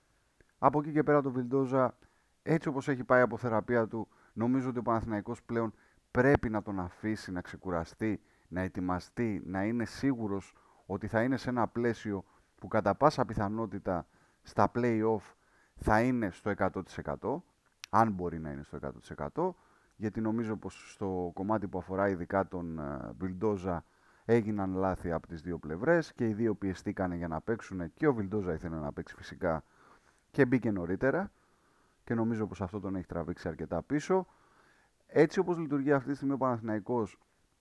Από εκεί και πέρα το Βιλντόζα, έτσι όπως έχει πάει από θεραπεία του, νομίζω ότι ο Παναθηναϊκός πλέον πρέπει να τον αφήσει να ξεκουραστεί, να ετοιμαστεί, να είναι σίγουρος ότι θα είναι σε ένα πλαίσιο που κατά πάσα πιθανότητα στα play-off θα είναι στο 100%, αν μπορεί να είναι στο 100%, γιατί νομίζω πως στο κομμάτι που αφορά ειδικά τον Βιλντόζα έγιναν λάθη από τις δύο πλευρές και οι δύο πιεστήκανε για να παίξουν και ο Βιλντόζα ήθελε να παίξει φυσικά και μπήκε νωρίτερα και νομίζω πως αυτό τον έχει τραβήξει αρκετά πίσω. Έτσι όπως λειτουργεί αυτή τη στιγμή ο Παναθηναϊκός,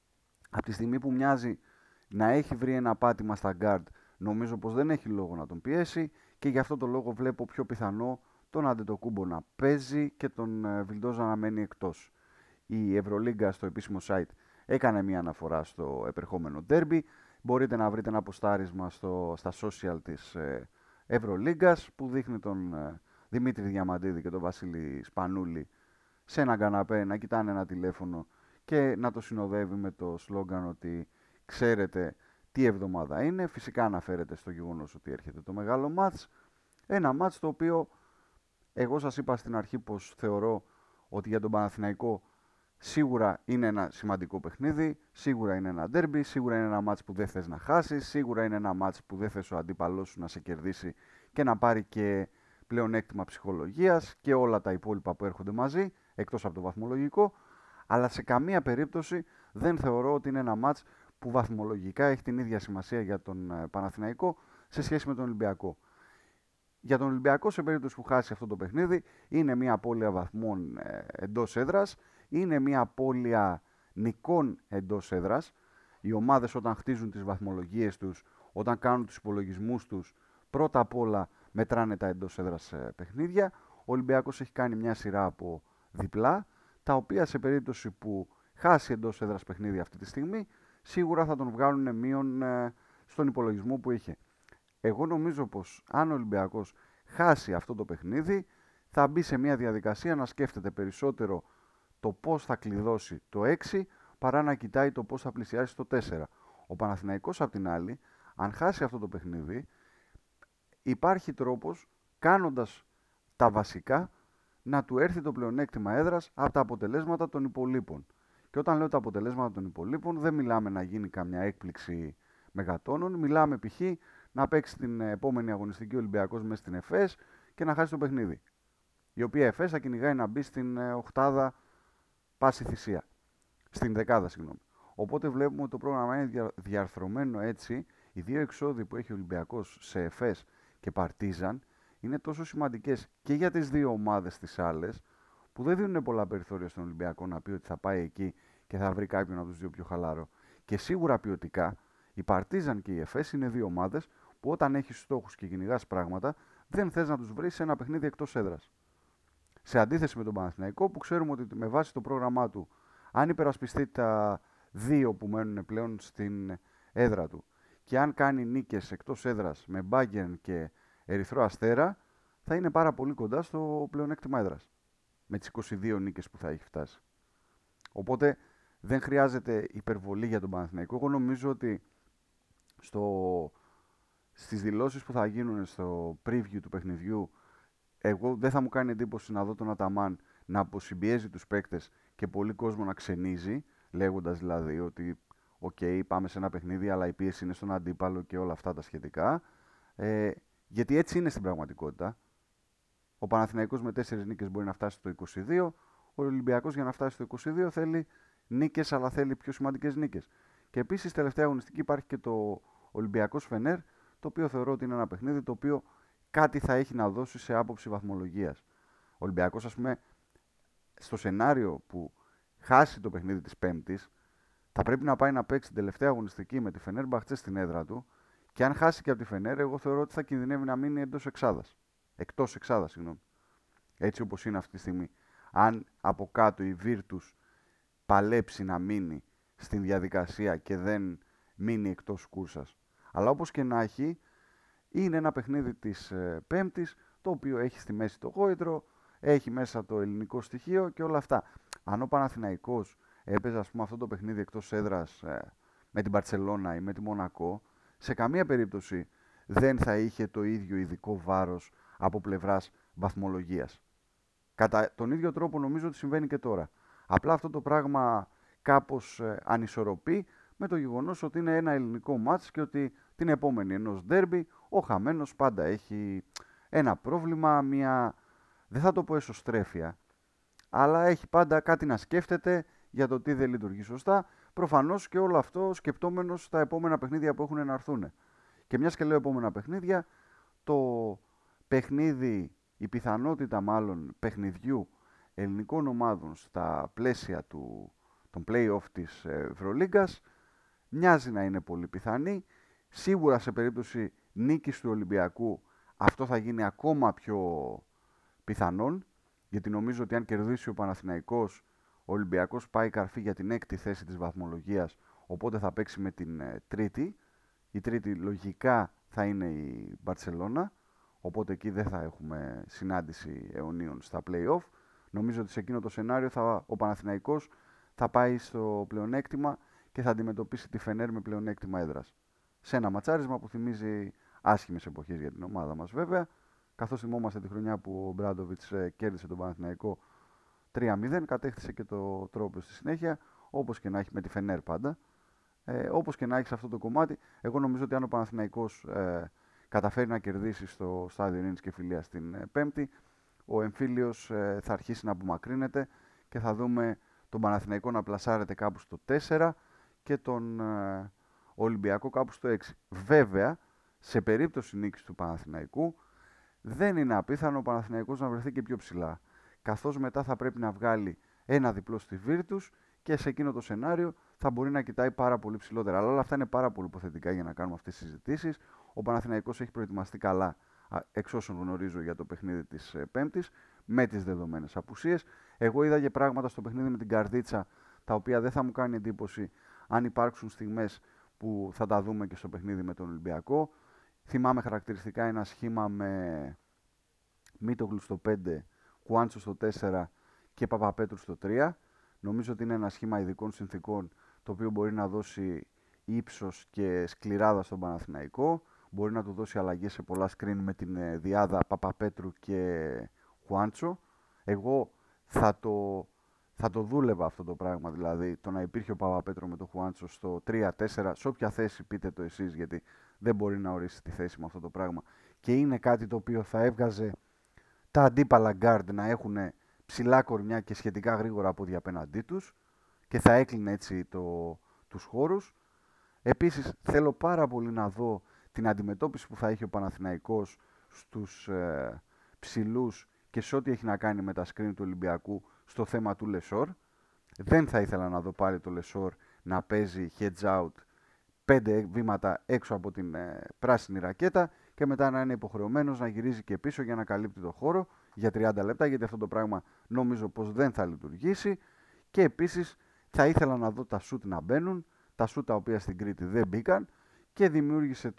από τη στιγμή που μοιάζει να έχει βρει ένα πάτημα στα γκάρντ, νομίζω πως δεν έχει λόγο να τον πιέσει και γι' αυτό το λόγο βλέπω πιο πιθανό τον Αντετοκούμπο να παίζει και τον Βιλντόζα να μένει εκτός. Η Ευρωλίγκα στο επίσημο site έκανε μια αναφορά στο επερχόμενο ντέρμπι. Μπορείτε να βρείτε ένα ποστάρισμα στα social της Ευρωλίγκας που δείχνει τον Δημήτρη Διαμαντίδη και τον Βασίλη Σπανούλη σε ένα καναπέ να κοιτάνε ένα τηλέφωνο και να το συνοδεύει με το σλόγγαν ότι ξέρετε τι εβδομάδα είναι. Φυσικά αναφέρεται στο γεγονός ότι έρχεται το μεγάλο μάτς. Ένα μάτς το οποίο εγώ σας είπα στην αρχή πως θεωρώ ότι για τον Παναθηναϊκό σίγουρα είναι ένα σημαντικό παιχνίδι, σίγουρα είναι ένα ντέρμπι, σίγουρα είναι ένα μάτς που δεν θες να χάσεις, σίγουρα είναι ένα μάτς που δεν θες ο αντίπαλός σου να σε κερδίσει και να πάρει και πλεονέκτημα ψυχολογίας και όλα τα υπόλοιπα που έρχονται μαζί, εκτός από το βαθμολογικό, αλλά σε καμία περίπτωση δεν θεωρώ ότι είναι ένα μάτς που βαθμολογικά έχει την ίδια σημασία για τον Παναθηναϊκό σε σχέση με τον Ολυμπιακό. Για τον Ολυμπιακό, σε περίπτωση που χάσει αυτό το παιχνίδι, είναι μια απώλεια βαθμών εντός έδρας, είναι μια απώλεια νικών εντός έδρας. Οι ομάδες όταν χτίζουν τις βαθμολογίες τους, όταν κάνουν τους υπολογισμούς τους, πρώτα απ' όλα μετράνε τα εντός έδρας παιχνίδια. Ο Ολυμπιακός έχει κάνει μια σειρά από διπλά, τα οποία σε περίπτωση που χάσει εντός έδρας παιχνίδι αυτή τη στιγμή, σίγουρα θα τον βγάλουν μείον στον υπολογισμό που είχε. Εγώ νομίζω πως αν ο Ολυμπιακός χάσει αυτό το παιχνίδι, θα μπει σε μια διαδικασία να σκέφτεται περισσότερο το πώς θα κλειδώσει το 6 παρά να κοιτάει το πώς θα πλησιάσει το 4. Ο Παναθηναϊκός απ' την άλλη, αν χάσει αυτό το παιχνίδι, υπάρχει τρόπος κάνοντας τα βασικά να του έρθει το πλεονέκτημα έδρας από τα αποτελέσματα των υπολείπων. Και όταν λέω τα αποτελέσματα των υπολείπων, δεν μιλάμε να γίνει καμιά έκπληξη μεγατόνων, μιλάμε π.χ. να παίξει την επόμενη αγωνιστική Ολυμπιακός μέσα στην ΕΦΕΣ και να χάσει το παιχνίδι. Η οποία ΕΦΕΣ θα κυνηγάει να μπει στην οχτάδα πάση θυσία. Στην δεκάδα, συγγνώμη. Οπότε βλέπουμε ότι το πρόγραμμα είναι διαρθρωμένο έτσι. Οι δύο εξόδοι που έχει ο Ολυμπιακός σε ΕΦΕΣ και Παρτίζαν είναι τόσο σημαντικές και για τις δύο ομάδες τις άλλες, που δεν δίνουν πολλά περιθώρια στον Ολυμπιακό να πει ότι θα πάει εκεί και θα βρει κάποιον από τους δύο πιο χαλάρο. Και σίγουρα ποιοτικά, η Παρτίζαν και η ΕΦΕΣ είναι δύο ομάδες που όταν έχεις στόχους και κυνηγάς πράγματα, δεν θες να τους βρεις σε ένα παιχνίδι εκτός έδρας. Σε αντίθεση με τον Παναθηναϊκό, που ξέρουμε ότι με βάση το πρόγραμμά του, αν υπερασπιστεί τα δύο που μένουν πλέον στην έδρα του και αν κάνει νίκες εκτός έδρας με Bayern και Ερυθρό Αστέρα, θα είναι πάρα πολύ κοντά στο πλεονέκτημα έδρας. Με τις 22 νίκες που θα έχει φτάσει. Οπότε δεν χρειάζεται υπερβολή για τον Παναθηναϊκό. Εγώ νομίζω ότι στις δηλώσεις που θα γίνουν στο preview του παιχνιδιού, εγώ δεν θα μου κάνει εντύπωση να δω τον Αταμάν να αποσυμπιέζει τους παίκτες και πολύ κόσμο να ξενίζει, λέγοντας δηλαδή ότι πάμε σε ένα παιχνίδι αλλά η πίεση είναι στον αντίπαλο και όλα αυτά τα σχετικά. Γιατί έτσι είναι στην πραγματικότητα. Ο Παναθηναϊκός με 4 νίκες μπορεί να φτάσει στο 22, ο Ολυμπιακός για να φτάσει στο 22 θέλει νίκες, αλλά θέλει πιο σημαντικές νίκες. Και επίσης τελευταία αγωνιστική υπάρχει και το Ολυμπιακός Φενέρ, το οποίο θεωρώ ότι είναι ένα παιχνίδι το οποίο κάτι θα έχει να δώσει σε άποψη βαθμολογίας. Ο Ολυμπιακός, ας πούμε, στο σενάριο που χάσει το παιχνίδι της Πέμπτης, θα πρέπει να πάει να παίξει την τελευταία αγωνιστική με τη Φενέρ Μπαχτσέ στην έδρα του και αν χάσει και από τη Φενέρ, εγώ θεωρώ ότι θα κινδυνεύει να μείνει εντός εξάδας. Εκτός εξάδας, συγγνώμη. Έτσι όπως είναι αυτή τη στιγμή. Αν από κάτω η Virtus παλέψει να μείνει στην διαδικασία και δεν μείνει εκτός κούρσας. Αλλά όπως και να έχει, είναι ένα παιχνίδι της Πέμπτης, το οποίο έχει στη μέση το γόητρο, έχει μέσα το ελληνικό στοιχείο και όλα αυτά. Αν ο Παναθηναϊκός έπαιζε ας πούμε αυτό το παιχνίδι εκτός έδρας με την Μπαρτσελώνα ή με τη Μονακό, σε καμία περίπτωση δεν θα είχε το ίδιο ειδικό βάρος από πλευράς βαθμολογίας. Κατά τον ίδιο τρόπο νομίζω ότι συμβαίνει και τώρα. Απλά αυτό το πράγμα κάπως ανισορροπεί με το γεγονός ότι είναι ένα ελληνικό μάτς και ότι την επόμενη ενός ντέρμπι ο χαμένος πάντα έχει ένα πρόβλημα, μια, δεν θα το πω εσωστρέφεια, αλλά έχει πάντα κάτι να σκέφτεται για το τι δεν λειτουργεί σωστά. Προφανώς και όλο αυτό σκεπτόμενος στα επόμενα παιχνίδια που έχουν να έρθουν. Και μιας και λέω επόμενα παιχνίδια, το παιχνίδι, η πιθανότητα μάλλον παιχνιδιού ελληνικών ομάδων στα πλαίσια των play-off της Ευρωλίγκας μοιάζει να είναι πολύ πιθανή. Σίγουρα σε περίπτωση νίκης του Ολυμπιακού αυτό θα γίνει ακόμα πιο πιθανόν, γιατί νομίζω ότι αν κερδίσει ο Παναθηναϊκός, ο Ολυμπιακός πάει καρφί για την έκτη θέση της βαθμολογίας, οπότε θα παίξει με την τρίτη. Η τρίτη λογικά θα είναι η Μπαρτσελώνα, οπότε εκεί δεν θα έχουμε συνάντηση αιωνίων στα play-off. Νομίζω ότι σε εκείνο το σενάριο ο Παναθηναϊκός θα πάει στο πλεονέκτημα και θα αντιμετωπίσει τη Φενέρ με πλεονέκτημα έδρας. Σε ένα ματσάρισμα που θυμίζει άσχημες εποχές για την ομάδα μας βέβαια, καθώς θυμόμαστε τη χρονιά που ο Μπράντοβιτς κέρδισε τον Παναθηναϊκό 3-0, κατέκτησε και το τρόπο στη συνέχεια, όπως και να έχει με τη Φενέρ πάντα. Όπως και να έχει σε αυτό το κομμάτι, εγώ νομίζω ότι αν ο Παναθηναϊκός καταφέρει να κερδίσει στο στάδιο Ειρήνης και Φιλίας την Πέμπτη, ο εμφύλιος θα αρχίσει να απομακρύνεται και θα δούμε τον Παναθηναϊκό να πλασάρεται κάπου στο 4 και τον Ολυμπιακό κάπου στο 6. Βέβαια, σε περίπτωση νίκης του Παναθηναϊκού, δεν είναι απίθανο ο Παναθηναϊκός να βρεθεί και πιο ψηλά. Καθώς μετά θα πρέπει να βγάλει ένα διπλό στη Βίρτους και σε εκείνο το σενάριο θα μπορεί να κοιτάει πάρα πολύ ψηλότερα. Αλλά όλα αυτά είναι πάρα πολύ υποθετικά για να κάνουμε αυτές τις συζητήσεις. Ο Παναθηναϊκός έχει προετοιμαστεί καλά, εξ όσων γνωρίζω, για το παιχνίδι της Πέμπτης, με τις δεδομένες απουσίες. Εγώ είδα και πράγματα στο παιχνίδι με την Καρδίτσα, τα οποία δεν θα μου κάνει εντύπωση αν υπάρξουν στιγμές που θα τα δούμε και στο παιχνίδι με τον Ολυμπιακό. Θυμάμαι χαρακτηριστικά ένα σχήμα με Μίτογλου στο 5, Κουάντσο στο 4 και Παπαπέτρου στο 3. Νομίζω ότι είναι ένα σχήμα ειδικών συνθήκων το οποίο μπορεί να δώσει ύψος και σκληράδα στον Παναθηναϊκό. Μπορεί να του δώσει αλλαγές σε πολλά screen με την διάδα Παπαπέτρου και Κουάντσο. Εγώ θα το δούλευα αυτό το πράγμα, δηλαδή το να υπήρχε ο Παπαπέτρου με τον Χουάντσο στο 3-4, σε όποια θέση πείτε το εσείς, γιατί δεν μπορεί να ορίσει τη θέση με αυτό το πράγμα. Και είναι κάτι το οποίο θα έβγαζε τα αντίπαλα guard να έχουν ψηλά κορμιά και σχετικά γρήγορα πόδια απέναντί τους και θα έκλεινε έτσι τους χώρους. Επίσης θέλω πάρα πολύ να δω την αντιμετώπιση που θα έχει ο Παναθηναϊκός στους ψηλούς και σε ό,τι έχει να κάνει με τα screen του Ολυμπιακού στο θέμα του Λεσόρ. Δεν θα ήθελα να δω πάλι το Λεσόρ να παίζει heads out 5 βήματα έξω από την πράσινη ρακέτα και μετά να είναι υποχρεωμένος να γυρίζει και πίσω για να καλύπτει το χώρο για 30 λεπτά, γιατί αυτό το πράγμα νομίζω πως δεν θα λειτουργήσει. Και επίσης θα ήθελα να δω τα σουτ να μπαίνουν, τα σουτ τα οποία στην Κρήτη δεν μπήκαν και δημιούργησε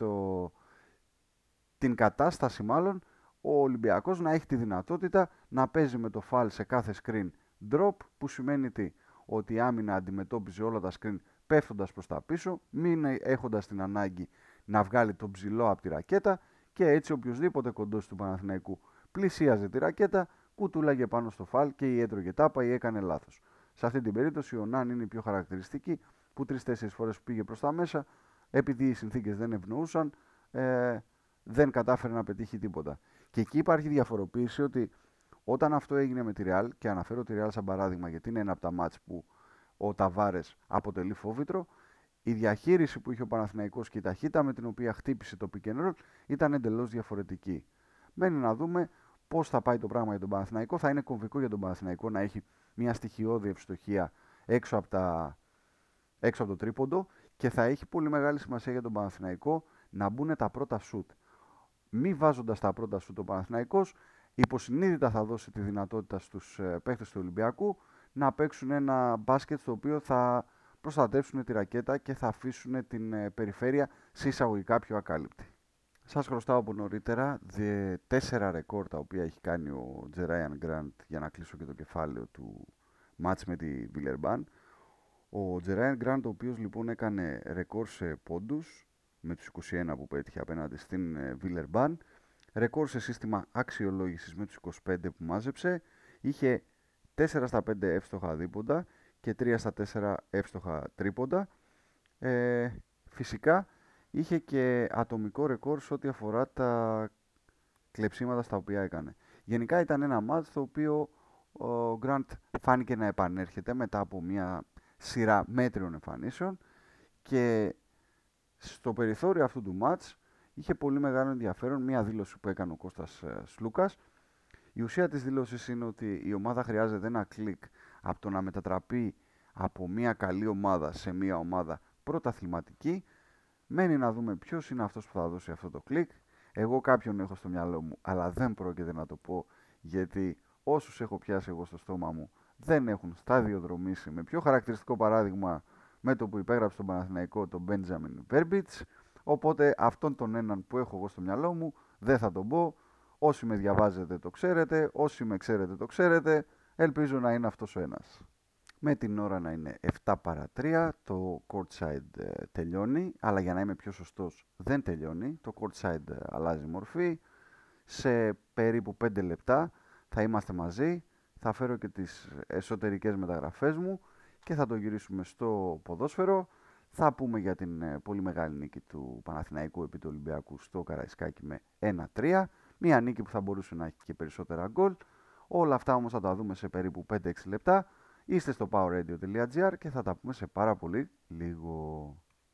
την κατάσταση μάλλον ο Ολυμπιακός να έχει τη δυνατότητα να παίζει με το φαλ σε κάθε screen drop, που σημαίνει τι? Ότι η άμυνα αντιμετώπιζε όλα τα screen πέφτοντας προς τα πίσω, μην έχοντας την ανάγκη να βγάλει τον ψηλό από τη ρακέτα και έτσι οποιοδήποτε κοντός του Παναθηναϊκού πλησίαζε τη ρακέτα, κουτούλαγε πάνω στο φαλ και ή έτρωγε τάπα ή έκανε λάθος. Σε αυτή την περίπτωση ο Ναν είναι η πιο χαρακτηριστική, που 3-4 φορές πήγε προς τα μέσα, επειδή οι συνθήκες δεν ευνοούσαν, δεν κατάφερε να πετύχει τίποτα. Και εκεί υπάρχει διαφοροποίηση ότι όταν αυτό έγινε με τη Real, και αναφέρω τη Real σαν παράδειγμα γιατί είναι ένα από τα μάτς που ο Ταβάρες αποτελεί φόβητρο, η διαχείριση που είχε ο Παναθηναϊκός και η ταχύτητα με την οποία χτύπησε το pick and roll ήταν εντελώς διαφορετική. Μένει να δούμε πώς θα πάει το πράγμα για τον Παναθηναϊκό. Θα είναι κομβικό για τον Παναθηναϊκό να έχει μια στοιχειώδη ευστοχία έξω από το τρίποντο και θα έχει πολύ μεγάλη σημασία για τον Παναθηναϊκό να μπουν τα πρώτα σουτ. Μη βάζοντας τα πρώτα σουτ ο Παναθηναϊκός, υποσυνείδητα θα δώσει τη δυνατότητα στους παίχτες του Ολυμπιακού να παίξουν ένα μπάσκετ στο οποίο θα προστατεύσουν τη ρακέτα και θα αφήσουν την περιφέρεια σε εισαγωγικά πιο ακάλυπτη. Σας χρωστάω από νωρίτερα 4 ρεκόρ τα οποία έχει κάνει ο Τζεράιαν Γκραντ για να κλείσω και το κεφάλαιο του μάτς με τη Βιλερμπάν. Ο Τζεράιν Γκραντ, ο οποίος λοιπόν έκανε ρεκόρ σε πόντους με τους 21 που πέτυχε απέναντι στην Βιλερμπάν, ρεκόρ σε σύστημα αξιολόγησης με τους 25 που μάζεψε, είχε 4 στα 5 εύστοχα δίποντα και 3 στα 4 εύστοχα τρίποντα. Φυσικά είχε και ατομικό ρεκόρ σε ό,τι αφορά τα κλεψίματα στα οποία έκανε. Γενικά ήταν ένα μάτς το οποίο ο Γκραντ φάνηκε να επανέρχεται μετά από μια σειρά μέτριων εμφανίσεων και στο περιθώριο αυτού του μάτς είχε πολύ μεγάλο ενδιαφέρον μια δήλωση που έκανε ο Κώστας Σλούκας. Η ουσία της δήλωσης είναι ότι η ομάδα χρειάζεται ένα κλικ από το να μετατραπεί από μια καλή ομάδα σε μια ομάδα πρωταθληματική. Μένει να δούμε ποιος είναι αυτός που θα δώσει αυτό το κλικ. Εγώ κάποιον έχω στο μυαλό μου, αλλά δεν πρόκειται να το πω, γιατί όσους έχω πιάσει εγώ στο στόμα μου δεν έχουν σταδιοδρομήσει. Με πιο χαρακτηριστικό παράδειγμα με το που υπέγραψε τον Παναθηναϊκό τον Μπέντζαμιν Βέρμπιτς. Οπότε αυτόν τον έναν που έχω εγώ στο μυαλό μου δεν θα τον πω. Όσοι με διαβάζετε το ξέρετε, όσοι με ξέρετε το ξέρετε. Ελπίζω να είναι αυτός ο ένας. Με την ώρα να είναι 7 παρά 3, το courtside τελειώνει, αλλά για να είμαι πιο σωστός δεν τελειώνει. Το courtside αλλάζει μορφή. Σε περίπου 5 λεπτά θα είμαστε μαζί, θα φέρω και τις εσωτερικές μεταγραφές μου και θα το γυρίσουμε στο ποδόσφαιρο. Θα πούμε για την πολύ μεγάλη νίκη του Παναθηναϊκού επί του Ολυμπιακού στο Καραϊσκάκι με 1-3. Μια νίκη που θα μπορούσε να έχει και περισσότερα γκολ. Όλα αυτά όμως θα τα δούμε σε περίπου 5-6 λεπτά. Είστε στο powerradio.gr και θα τα πούμε σε πάρα πολύ λίγο.